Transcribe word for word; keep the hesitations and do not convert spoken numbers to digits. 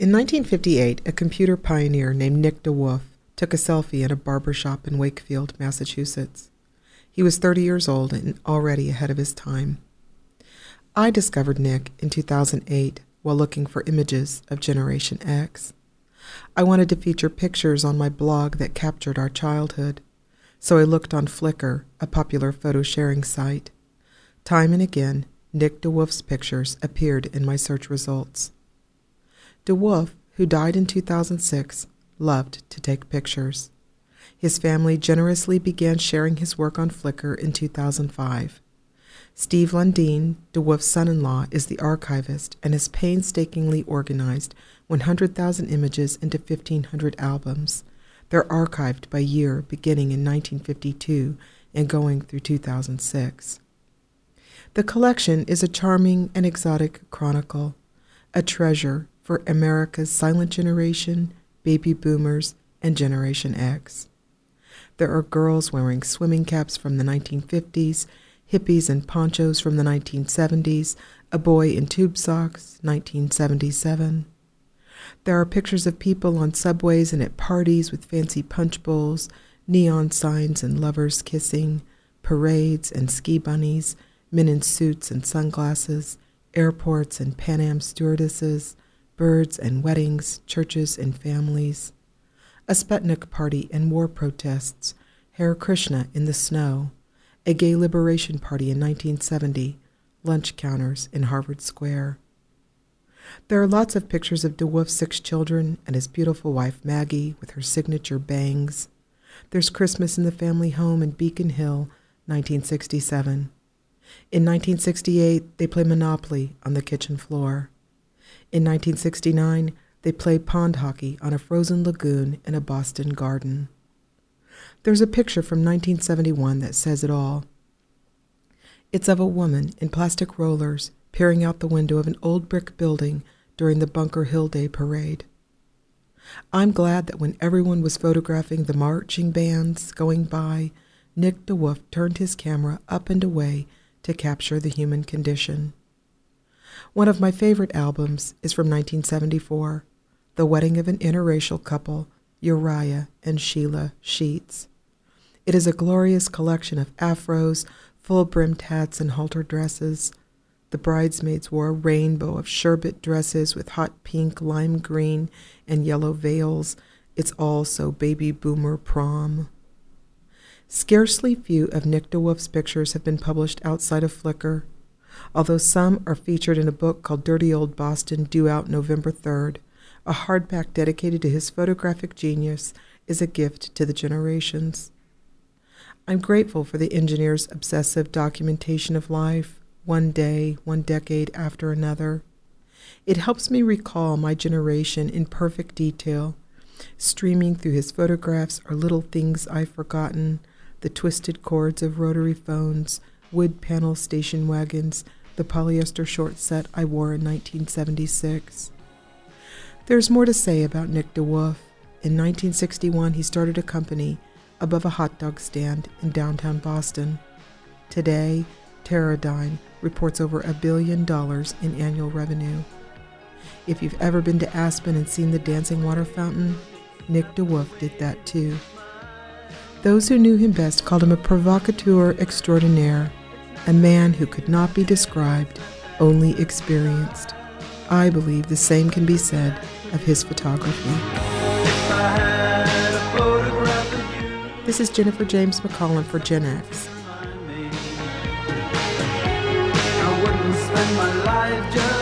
In nineteen fifty-eight, a computer pioneer named Nick DeWolf took a selfie in a barbershop in Wakefield, Massachusetts. He was thirty years old and already ahead of his time. I discovered Nick in two thousand eight while looking for images of Generation X. I wanted to feature pictures on my blog that captured our childhood, so I looked on Flickr, a popular photo-sharing site. Time and again, Nick DeWolf's pictures appeared in my search results. DeWolf, who died in two thousand six, loved to take pictures. His family generously began sharing his work on Flickr in two thousand five. Steve Lundeen, DeWolf's son-in-law, is the archivist and has painstakingly organized one hundred thousand images into fifteen hundred albums. They're archived by year beginning in nineteen fifty-two and going through two thousand six. The collection is a charming and exotic chronicle, a treasure for America's silent generation, baby boomers, and Generation X. There are girls wearing swimming caps from the nineteen fifties, hippies in ponchos from the nineteen seventies, a boy in tube socks, nineteen seventy-seven. There are pictures of people on subways and at parties with fancy punch bowls, neon signs and lovers kissing, parades and ski bunnies, men in suits and sunglasses, airports and Pan Am stewardesses, birds and weddings, churches and families. A Sputnik party and war protests, Hare Krishna in the snow, a gay liberation party in nineteen seventy, lunch counters in Harvard Square. There are lots of pictures of DeWolf's six children and his beautiful wife Maggie with her signature bangs. There's Christmas in the family home in Beacon Hill, nineteen sixty-seven. In nineteen sixty-eight, they play Monopoly on the kitchen floor. In nineteen sixty-nine, they play pond hockey on a frozen lagoon in a Boston garden. There's a picture from nineteen seventy-one that says it all. It's of a woman in plastic rollers peering out the window of an old brick building during the Bunker Hill Day parade. I'm glad that when everyone was photographing the marching bands going by, Nick DeWolf turned his camera up and away to capture the human condition. One of my favorite albums is from nineteen seventy-four, The Wedding of an Interracial Couple, Uriah and Sheila Sheets. It is a glorious collection of afros, full-brimmed hats, and halter dresses. The bridesmaids wore a rainbow of sherbet dresses with hot pink, lime green, and yellow veils. It's all so baby boomer prom. Scarcely few of Nick DeWolf's pictures have been published outside of Flickr, although some are featured in a book called Dirty Old Boston, due out November third. A hardback dedicated to his photographic genius is a gift to the generations. I'm grateful for the engineer's obsessive documentation of life, one day, one decade after another. It helps me recall my generation in perfect detail. Streaming through his photographs are little things I've forgotten, the twisted cords of rotary phones, wood panel station wagons, the polyester short set I wore in nineteen seventy-six. There's more to say about Nick DeWolf. In nineteen sixty-one, he started a company above a hot dog stand in downtown Boston. Today, Teradyne reports over a billion dollars in annual revenue. If you've ever been to Aspen and seen the dancing water fountain, Nick DeWolf did that too. Those who knew him best called him a provocateur extraordinaire, a man who could not be described, only experienced. I believe the same can be said of his photography. This is Jennifer James McCollum for Gen X. I wouldn't spend my life just